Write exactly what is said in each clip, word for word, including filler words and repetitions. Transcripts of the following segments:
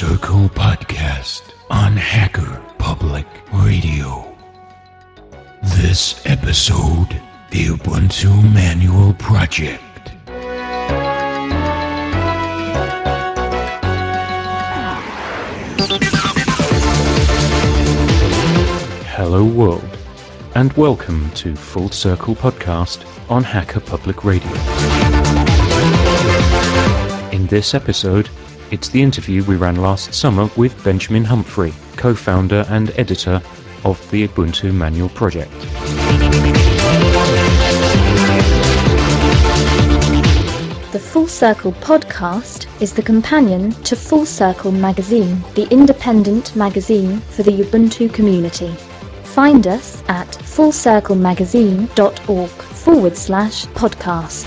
Circle podcast on Hacker Public Radio. This episode, the Ubuntu Manual Project. Hello world, and welcome to Full Circle podcast on Hacker Public Radio. In this episode, it's the interview we ran last summer with Benjamin Humphrey, co-founder and editor of the Ubuntu Manual Project. The Full Circle podcast is the companion to Full Circle magazine, the independent magazine for the Ubuntu community. Find us at fullcirclemagazine.org forward slash podcast.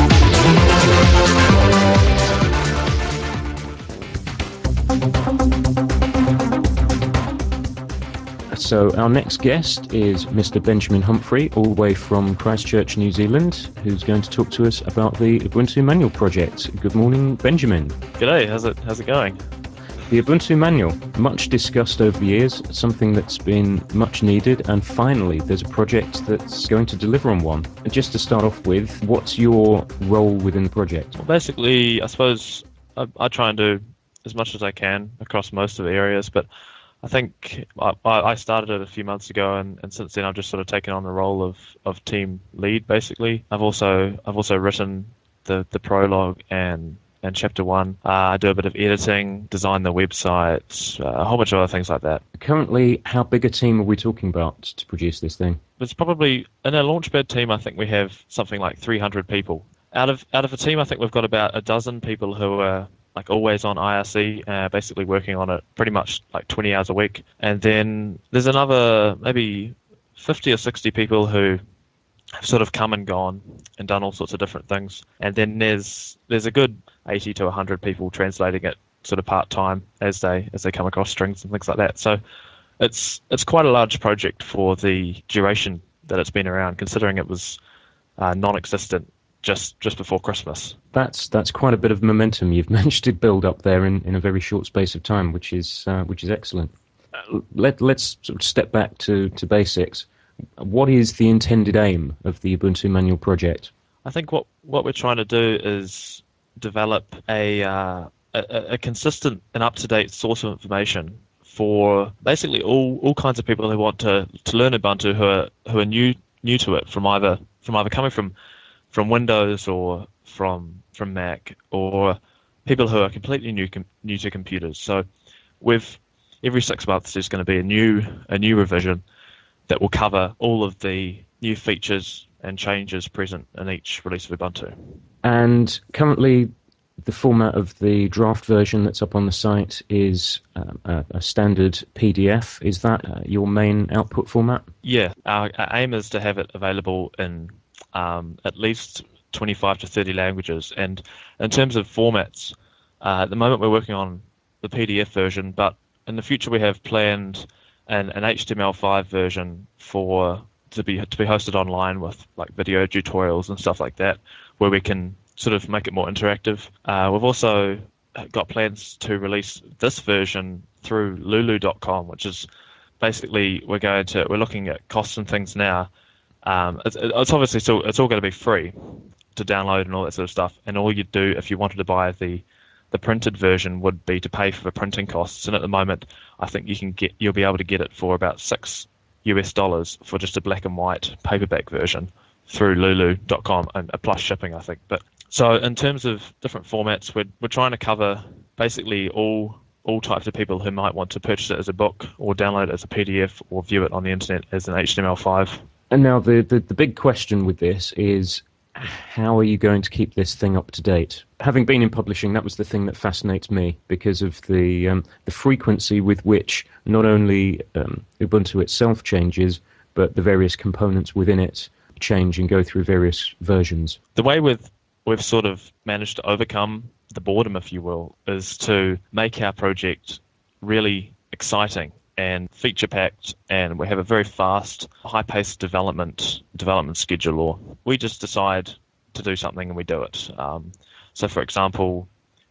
So our next guest is Mister Benjamin Humphrey, all the way from Christchurch, New Zealand, who's going to talk to us about the Ubuntu Manual project. Good morning, Benjamin. G'day, how's it, how's it going? The Ubuntu Manual, much discussed over the years, something that's been much needed, and finally there's a project that's going to deliver on one. Just to start off with, what's your role within the project? Well, basically, I suppose I, I try and do as much as I can across most of the areas, but I think I, I started it a few months ago, and, and since then I've just sort of taken on the role of, of team lead. Basically, I've also I've also written the, the prologue and and chapter one. Uh, I do a bit of editing, design the website, uh, a whole bunch of other things like that. Currently, how big a team are we talking about to produce this thing? It's probably in a Launchpad team. I think we have something like three hundred people. Out of out of a team, I think we've got about a dozen people who are like always on I R C, uh, basically working on it pretty much like twenty hours a week. And then there's another maybe fifty or sixty people who have sort of come and gone and done all sorts of different things. And then there's there's a good eighty to one hundred people translating it sort of part-time as they as they come across strings and things like that. So it's it's quite a large project for the duration that it's been around, considering it was uh, non-existent just just before Christmas. That's that's quite a bit of momentum you've managed to build up there in, in a very short space of time, which is uh, which is excellent. Uh, let let's sort of step back to, to basics. What is the intended aim of the Ubuntu Manual project? I think what, what we're trying to do is develop a uh, a, a consistent and up to date source of information for basically all, all kinds of people who want to, to learn Ubuntu, who are who are new new to it from either from either coming from from Windows or from from Mac, or people who are completely new com- new to computers. So with every six months there's going to be a new a new revision that will cover all of the new features and changes present in each release of Ubuntu. And currently the format of the draft version that's up on the site is um, a, a standard P D F. Is that uh, your main output format? Yeah, our, our aim is to have it available in um, at least twenty-five to thirty languages. And in terms of formats, uh, at the moment we're working on the P D F version, but in the future we have planned an, an H T M L five version for to be to be hosted online with like video tutorials and stuff like that, where we can sort of make it more interactive. Uh, we've also got plans to release this version through lulu dot com, which is basically we're going to we're looking at costs and things now. Um, it's, it's obviously still it's all going to be free to download and all that sort of stuff. And all you'd do if you wanted to buy the the printed version would be to pay for the printing costs. And at the moment, I think you can get you'll be able to get it for about six U S dollars for just a black and white paperback version through lulu dot com, and plus shipping, I think. But so in terms of different formats, we're we're trying to cover basically all all types of people who might want to purchase it as a book or download it as a P D F or view it on the internet as an H T M L five. And now the, the, the big question with this is, how are you going to keep this thing up to date? Having been in publishing, that was the thing that fascinates me because of the um, the frequency with which not only um, Ubuntu itself changes, but the various components within it change and go through various versions. The way we've we've sort of managed to overcome the boredom, if you will, is to make our project really exciting and feature-packed, and we have a very fast, high-paced development development schedule. Or we just decide to do something and we do it. Um, so, for example,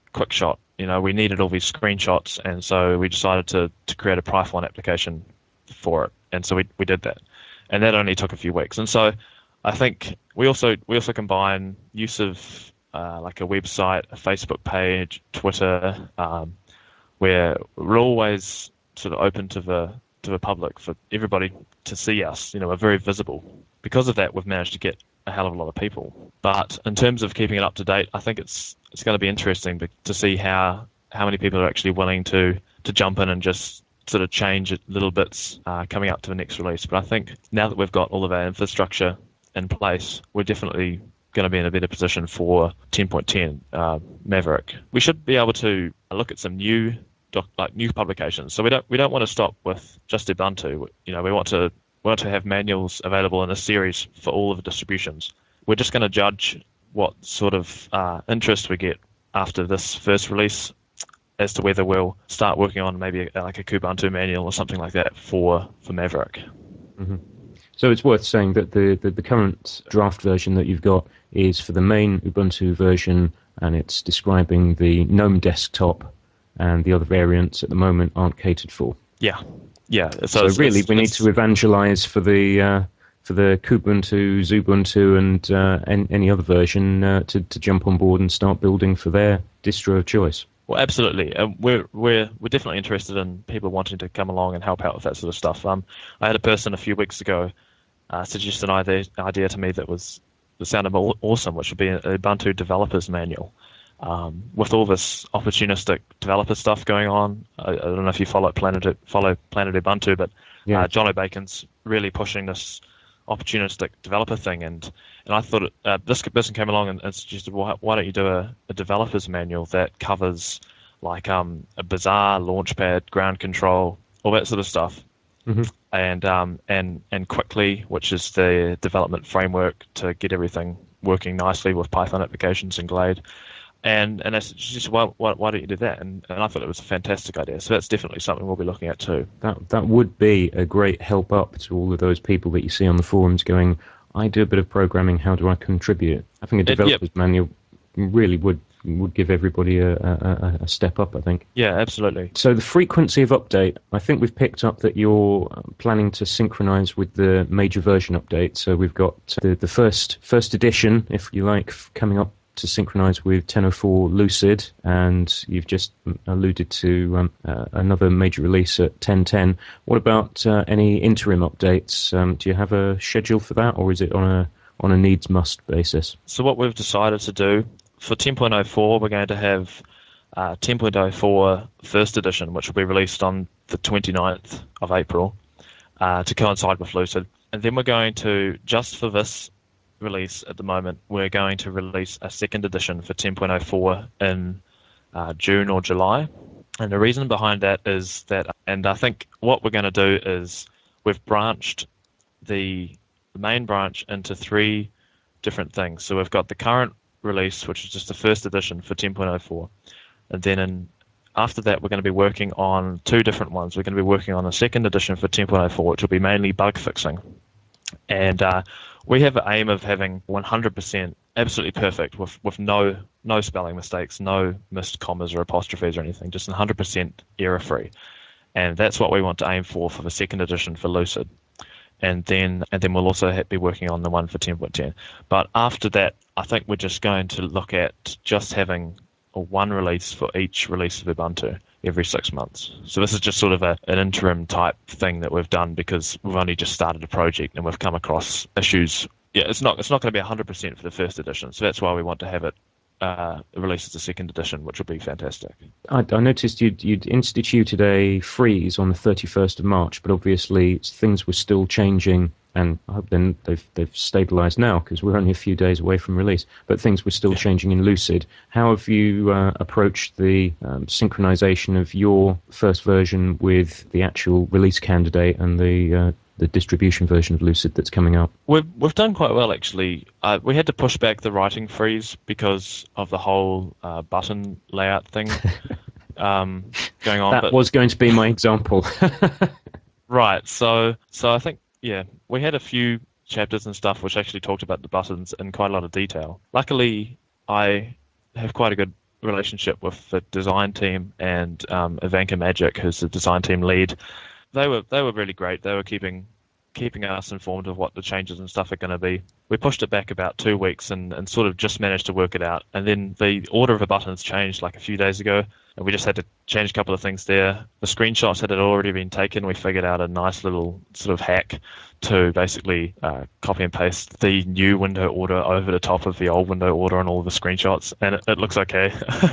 quick shot. You know, we needed all these screenshots, and so we decided to, to create a Python application for it. And so we, we did that. And that only took a few weeks. And so I think we also we also combine use of uh, like a website, a Facebook page, Twitter, um, where we're always sort of open to the to the public for everybody to see us. You know, we're very visible. Because of that, we've managed to get a hell of a lot of people. But in terms of keeping it up to date, I think it's it's going to be interesting to see how how many people are actually willing to to jump in and just sort of change it little bits uh, coming up to the next release. But I think now that we've got all of our infrastructure in place, we're definitely going to be in a better position for ten point ten uh, Maverick. We should be able to look at some new doc, like new publications. So we don't we don't want to stop with just Ubuntu. You know, we want to we want to have manuals available in a series for all of the distributions. We're just going to judge what sort of uh, interest we get after this first release as to whether we'll start working on maybe a, like a Kubuntu manual or something like that for, for Maverick. Mm-hmm. So it's worth saying that the, the, the current draft version that you've got is for the main Ubuntu version, and it's describing the GNOME desktop, and the other variants at the moment aren't catered for. Yeah, yeah. So, so it's, really, it's, we it's, need to evangelize for the uh, for the Kubuntu, Xubuntu, and uh, any, any other version uh, to to jump on board and start building for their distro of choice. Well, absolutely. Uh, we're we're we're definitely interested in people wanting to come along and help out with that sort of stuff. Um, I had a person a few weeks ago uh, suggest an idea idea to me that was that sounded awesome, which would be a Ubuntu developers manual. Um, with all this opportunistic developer stuff going on, I, I don't know if you follow Planet follow Planet Ubuntu, but Yeah. uh, John O'Bacon's really pushing this opportunistic developer thing, and and I thought uh, this person came along and, and suggested, well, why don't you do a, a developer's manual that covers like um, a Bazaar, Launchpad, ground control, all that sort of stuff, Mm-hmm. and um, and and Quickly, which is the development framework to get everything working nicely with Python applications and Glade. And and I said, just why, why why don't you do that? And and I thought it was a fantastic idea. So that's definitely something we'll be looking at too. That that would be a great help up to all of those people that you see on the forums going, I do a bit of programming, how do I contribute? I think a developer's It, yep. manual really would would give everybody a, a, a step up, I think. Yeah, absolutely. So the frequency of update, I think we've picked up that you're planning to synchronize with the major version update. So we've got the, the first first edition, if you like, coming up to synchronize with ten oh four Lucid, and you've just alluded to um, uh, another major release at ten ten. What about uh, any interim updates? Um, do you have a schedule for that, or is it on a on a needs must basis? So what we've decided to do for ten point oh four, we're going to have uh, ten point oh four first edition, which will be released on the twenty-ninth of April uh, to coincide with Lucid, and then we're going to, just for this release at the moment, we're going to release a second edition for ten point oh four in uh, June or July. And the reason behind that is that, and I think what we're going to do is we've branched the, the main branch into three different things. So we've got the current release, which is just the first edition for ten point oh four. And then in, after that, we're going to be working on two different ones. We're going to be working on a second edition for ten point oh four, which will be mainly bug fixing. And uh, we have an aim of having one hundred percent absolutely perfect with, with no no spelling mistakes, no missed commas or apostrophes or anything, just one hundred percent error-free. And that's what we want to aim for for the second edition for Lucid. And then and then we'll also be working on the one for ten point ten. But after that, I think we're just going to look at just having a one release for each release of Ubuntu every six months. So this is just sort of a, an interim type thing that we've done because we've only just started a project and we've come across issues. Yeah, it's not it's not going to be one hundred percent for the first edition, so that's why we want to have it uh, released as a second edition, which will be fantastic. I, I noticed you'd, you'd instituted a freeze on the thirty-first of March, but obviously things were still changing, and I hope then they've they've stabilised now because we're only a few days away from release. But things were still Yeah. changing in Lucid. How have you uh, approached the um, synchronisation of your first version with the actual release candidate and the uh, the distribution version of Lucid that's coming up? We've we've done quite well actually. Uh, we had to push back the writing freeze because of the whole uh, button layout thing um, going on. That but was going to be my example. Right. So so I think yeah, we had a few chapters and stuff which actually talked about the buttons in quite a lot of detail. Luckily, I have quite a good relationship with the design team and um, Ivanka Magic, who's the design team lead. They were they were really great. They were keeping keeping us informed of what the changes and stuff are going to be. We pushed it back about two weeks and, and sort of just managed to work it out. And then the order of the buttons changed like a few days ago, and we just had to change a couple of things there. The screenshots that had already been taken, we figured out a nice little sort of hack to basically uh, copy and paste the new window order over the top of the old window order on all the screenshots, and it, it looks okay.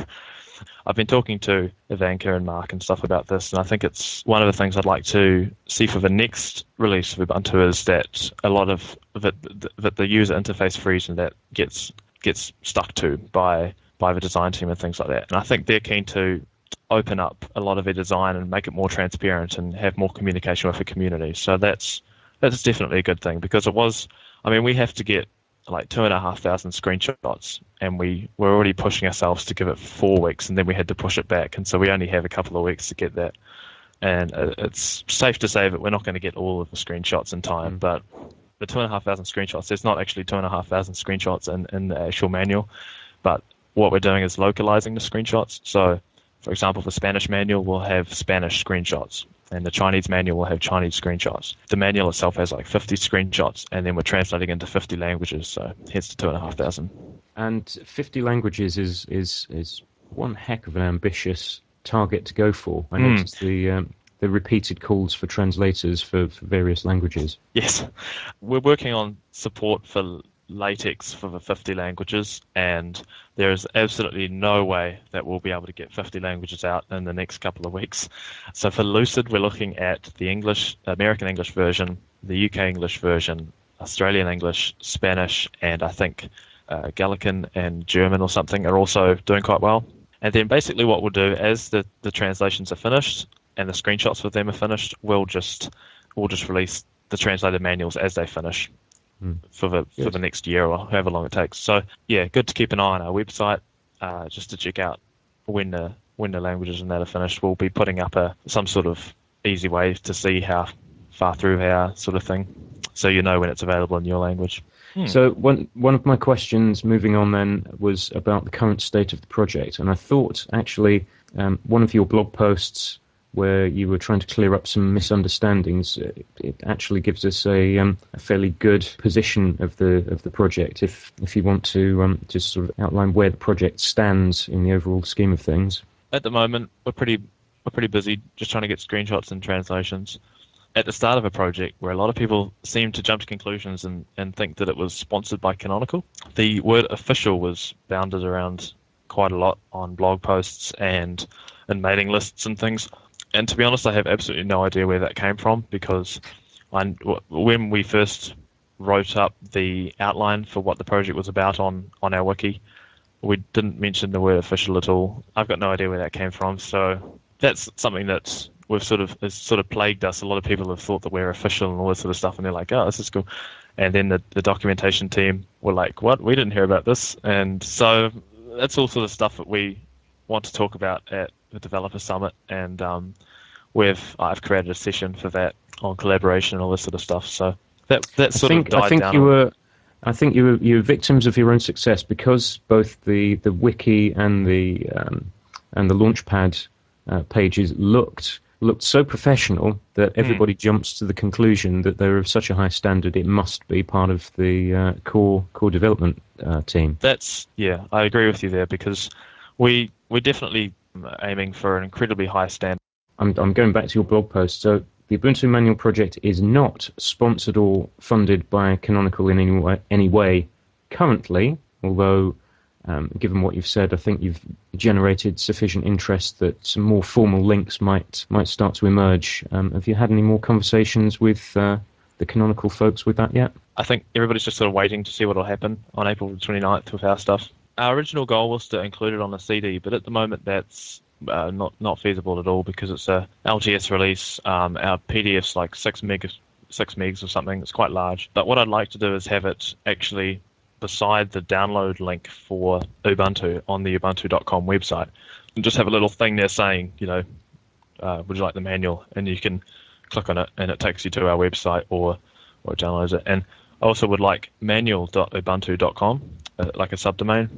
I've been talking to Ivanka and Mark and stuff about this, and I think it's one of the things I'd like to see for the next release of Ubuntu is that a lot of that, that the user interface freeze and that gets gets stuck to by by the design team and things like that. And I think they're keen to open up a lot of their design and make it more transparent and have more communication with the community. So that's that's definitely a good thing, because it was, I mean, we have to get like two and a half thousand screenshots, and we were already pushing ourselves to give it four weeks, and then we had to push it back, and so we only have a couple of weeks to get that. And it's safe to say that we're not going to get all of the screenshots in time, mm. but the two and a half thousand screenshots, there's not actually two and a half thousand screenshots in, in the actual manual, but what we're doing is localizing the screenshots. So, for example, the Spanish manual will have Spanish screenshots, and the Chinese manual will have Chinese screenshots. The manual itself has like fifty screenshots, and then we're translating into fifty languages, so hence the two and a half thousand. And fifty languages is is is one heck of an ambitious target to go for. I Mm. noticed the um, the repeated calls for translators for, for various languages. Yes, we're working on support for LaTeX for the fifty languages, and there is absolutely no way that we'll be able to get fifty languages out in the next couple of weeks. So for Lucid, we're looking at the English, American English version, the U K English version, Australian English, Spanish, and I think uh, Galician and German or something are also doing quite well. And then basically what we'll do, as the, the translations are finished and the screenshots of them are finished, we'll just we'll just release the translated manuals as they finish. Mm. for the good. for the next year or however long it takes. So yeah, good to keep an eye on our website uh, just to check out when the when the languages and that are finished. We'll be putting up a some sort of easy way to see how far through they are, sort of thing, so you know when it's available in your language. Hmm. So one one of my questions, moving on then, was about the current state of the project, and I thought actually um, one of your blog posts where you were trying to clear up some misunderstandings, it actually gives us a, um, a fairly good position of the of the project. If if you want to um, just sort of outline where the project stands in the overall scheme of things. At the moment, we're pretty we're pretty busy just trying to get screenshots and translations. At the start of a project, where a lot of people seem to jump to conclusions and, and think that it was sponsored by Canonical, the word official was bounded around quite a lot on blog posts and and mailing lists and things. And to be honest, I have absolutely no idea where that came from, because I, when we first wrote up the outline for what the project was about on, on our wiki, we didn't mention the word official at all. I've got no idea where that came from. So that's something that we've sort of has sort of plagued us. A lot of people have thought that we're official and all this sort of stuff, and they're like, "Oh, this is cool." And then the, the documentation team were like, "What? We didn't hear about this." And so that's all sort of stuff that we want to talk about at the Developer Summit, and um, we've I've created a session for that on collaboration and all this sort of stuff. So that that sort I think, of died I think down. You were, I think you were you were victims of your own success, because both the, the wiki and the um, and the Launchpad uh, pages looked looked so professional that everybody mm. jumps to the conclusion that they're of such a high standard it must be part of the uh, core core development uh, team. That's yeah, I agree with you there, because we we're definitely aiming for an incredibly high standard. I'm I'm going back to your blog post. So the Ubuntu Manual project is not sponsored or funded by Canonical in any way, any way currently, although um, given what you've said, I think you've generated sufficient interest that some more formal links might might start to emerge. Um, have you had any more conversations with uh, the Canonical folks with that yet? I think everybody's just sort of waiting to see what will happen on April the twenty-ninth with our stuff. Our original goal was to include it on a C D, but at the moment that's uh, not not feasible at all, because it's a L T S release. Um, our P D F's like six megs, six megs or something. It's quite large. But what I'd like to do is have it actually beside the download link for Ubuntu on the ubuntu dot com website, and just have a little thing there saying, you know, uh, would you like the manual? And you can click on it, and it takes you to our website, or or it downloads it. And I also would like manual dot ubuntu dot com, uh, like a subdomain.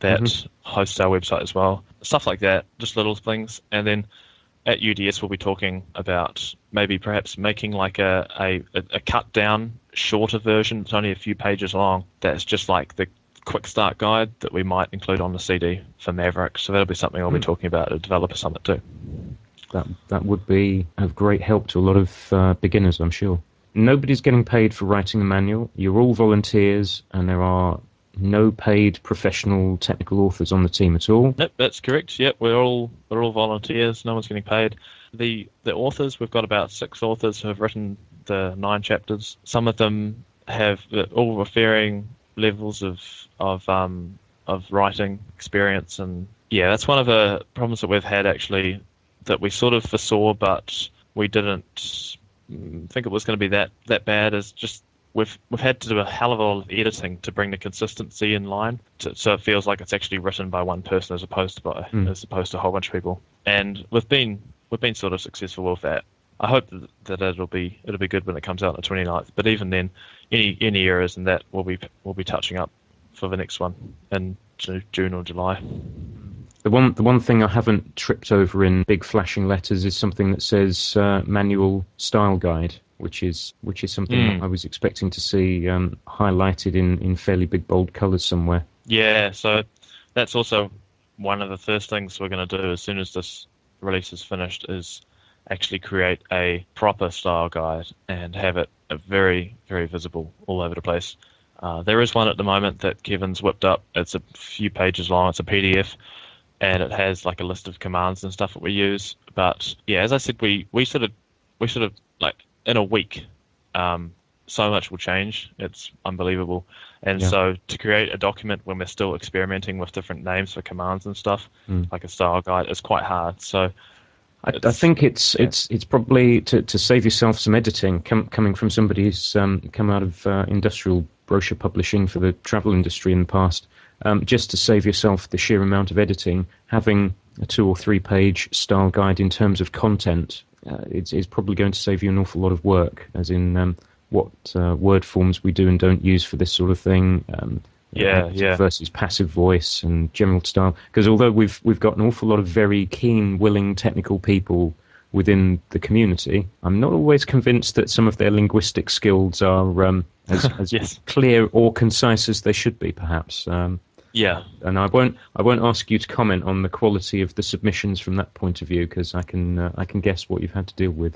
that Mhm. hosts our website as well. Stuff like that, just little things. And then at U D S, we'll be talking about maybe perhaps making like a, a, a cut down, shorter version. It's only a few pages long. That's just like the quick start guide that we might include on the C D for Maverick. So that'll be something I'll be Mm. talking about at Developer Summit too. That that would be of great help to a lot of uh, beginners, I'm sure. Nobody's getting paid for writing the manual. You're all volunteers, and there are no paid professional technical authors on the team at all. Yep, that's correct. Yep, we're all we're all volunteers. No one's getting paid. The the authors, we've got about six authors who have written the nine chapters. Some of them have uh, all with varying levels of of um of writing experience, and yeah, that's one of the problems that we've had actually, that we sort of foresaw, but we didn't mm, think it was going to be that that bad. Is just we've we've had to do a hell of a lot of editing to bring the consistency in line, to, so it feels like it's actually written by one person as opposed to by Mm. as opposed to a whole bunch of people. And we've been we've been sort of successful with that. I hope that, that it'll be it'll be good when it comes out on the twenty-ninth. But even then, any any errors in that we'll be we'll be touching up for the next one in Ju- June or July. The one, the one thing I haven't tripped over in big flashing letters is something that says uh, manual style guide, which is which is something that Mm. I was expecting to see um, highlighted in, in fairly big bold colours somewhere. Yeah, so that's also one of the first things we're going to do as soon as this release is finished, is actually create a proper style guide and have it uh, very, very visible all over the place. Uh, there is one at the moment that Kevin's whipped up. It's a few pages long. It's a P D F, and it has like a list of commands and stuff that we use. But yeah, as I said, we we sort of we sort of like in a week, um, so much will change. It's unbelievable. And Yeah. so to create a document when we're still experimenting with different names for commands and stuff, Mm. like a style guide, is quite hard. So I, I it's think it's yeah. it's it's probably to, to save yourself some editing, com- coming from somebody who's um, come out of uh, industrial brochure publishing for the travel industry in the past. Um, just to save yourself the sheer amount of editing, having a two or three page style guide in terms of content, uh, it's, it's probably going to save you an awful lot of work, as in um, what uh, word forms we do and don't use for this sort of thing. Um, Yeah, active yeah. versus passive voice and general style. Because although we've we've got an awful lot of very keen, willing, technical people within the community, I'm not always convinced that some of their linguistic skills are um, as as Yes. clear or concise as they should be, perhaps. Um, Yeah. and I won't I won't ask you to comment on the quality of the submissions from that point of view, because I can uh, I can guess what you've had to deal with.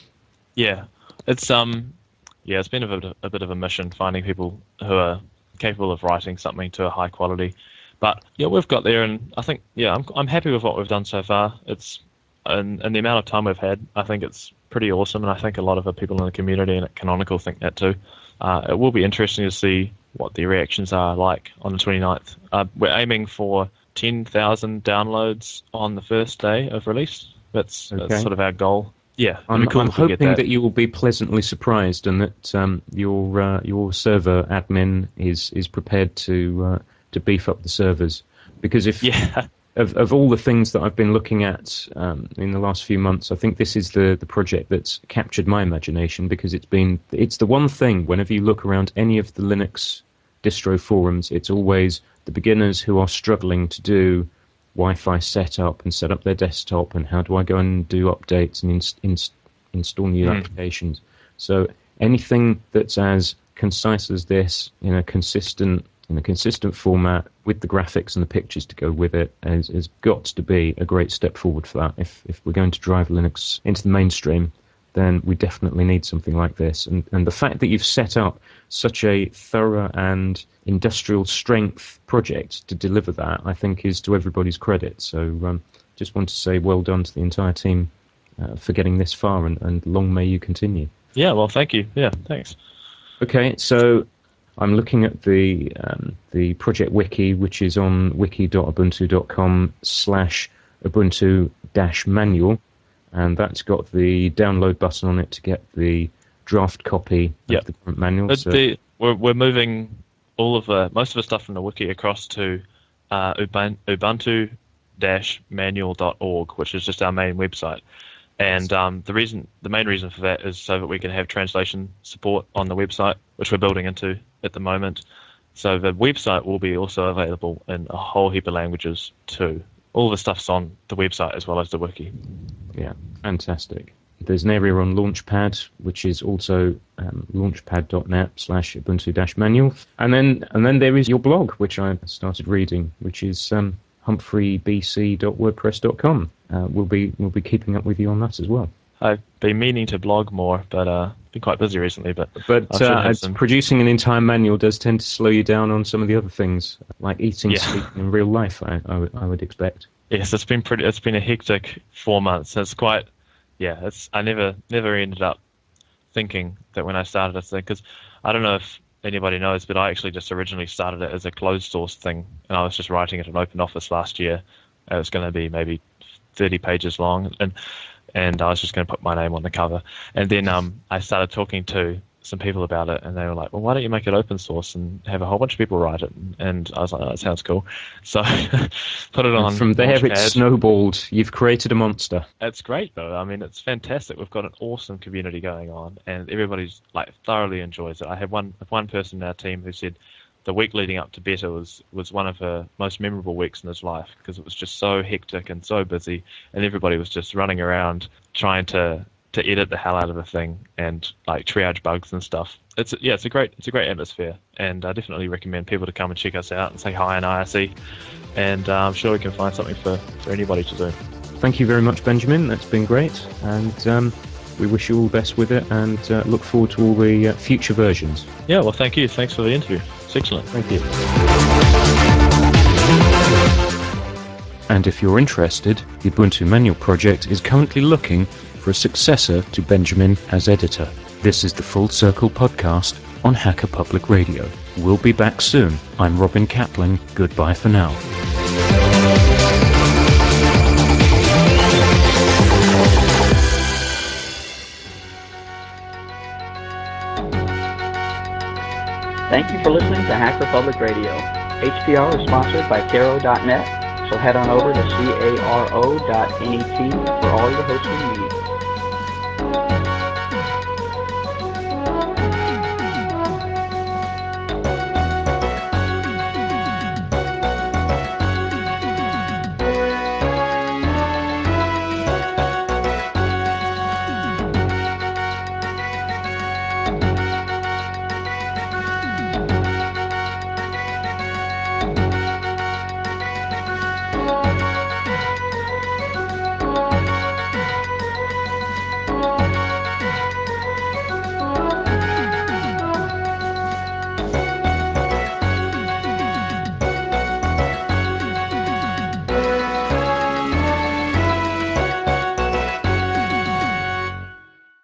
Yeah. It's um yeah, it's been a bit, a bit of a mission finding people who are capable of writing something to a high quality. But yeah, we've got there, and I think yeah, I'm I'm happy with what we've done so far. It's and, and the amount of time we've had, I think it's pretty awesome, and I think a lot of the people in the community and at Canonical think that too. Uh, it will be interesting to see what the reactions are like on the twenty-ninth. Uh, we're aiming for ten thousand downloads on the first day of release. That's that's Okay. sort of our goal. Yeah, it'd be I'm cool I'm if we get hoping that. that you will be pleasantly surprised, and that um, your uh, your server admin is is prepared to uh, to beef up the servers, because if Yeah, of of all the things that I've been looking at um, in the last few months, I think this is the the project that's captured my imagination, because it's been it's the one thing whenever you look around any of the Linux distro forums, it's always the beginners who are struggling to do Wi-Fi setup and set up their desktop, and how do I go and do updates and inst- inst- install new mm. applications. So anything that's as concise as this, in a consistent in a consistent format with the graphics and the pictures to go with it, has, has got to be a great step forward for that. If if we're going to drive Linux into the mainstream, then we definitely need something like this. And and the fact that you've set up such a thorough and industrial strength project to deliver that, I think, is to everybody's credit. So um, just want to say well done to the entire team uh, for getting this far, and, and long may you continue. Yeah. Well, thank you. Yeah, thanks. Okay, so I'm looking at the um, the project wiki, which is on wiki.ubuntu.com slash ubuntu dash manual, and that's got the download button on it to get the draft copy Yeah. of the current manual. But So the we're we're moving all of the most of the stuff from the wiki across to uh, Ubun- ubuntu-manual dot org, which is just our main website. And um, the reason, the main reason for that is so that we can have translation support on the website, which we're building into at the moment. So the website will be also available in a whole heap of languages too. All the stuff's on the website as well as the wiki. Yeah, fantastic. There's an area on Launchpad, which is also um, launchpad.net slash Ubuntu dash manual. And then and then there is your blog, which I started reading, which is um, humphrey b c dot wordpress dot com. Uh, we'll be we'll be keeping up with you on that as well. I've been meaning to blog more, but uh, been quite busy recently. But But I should uh, have it's some. producing an entire manual does tend to slow you down on some of the other things, like eating, Yeah. sleeping in real life, I, I, would- I would expect. Yes, it's been pretty. It's been a hectic four months. It's quite. Yeah, it's. I never never ended up thinking that when I started this thing, because I don't know if anybody knows, but I actually just originally started it as a closed source thing, and I was just writing it in OpenOffice last year. It was going to be maybe thirty pages long, and and I was just going to put my name on the cover. And then um, I started talking to some people about it, and they were like, "Well, why don't you make it open source and have a whole bunch of people write it?" And I was like, "Oh, that sounds cool." So put it And on from there, it's Launchpad. snowballed. You've created a monster. It's great though. I mean, it's fantastic. We've got an awesome community going on, and everybody's like thoroughly enjoys it. I have one one person in our team who said the week leading up to Beta was was one of her most memorable weeks in his life because it was just so hectic and so busy, and everybody was just running around trying to to edit the hell out of the thing and like triage bugs and stuff. It's yeah, it's a great it's a great atmosphere, and I definitely recommend people to come and check us out and say hi in I R C, and uh, I'm sure we can find something for, for anybody to do. Thank you very much, Benjamin. That's been great, and um, we wish you all the best with it, and uh, look forward to all the uh, future versions. Yeah, well, thank you. Thanks for the interview. It's excellent. Thank you. And if you're interested, the Ubuntu Manual Project is currently looking for a successor to Benjamin as editor. This is the Full Circle podcast on Hacker Public Radio. We'll be back soon. I'm Robin Kaplan. Goodbye for now. Thank you for listening to Hacker Public Radio. H P R is sponsored by Caro dot net, so head on over to caro dot net for all your hosting needs.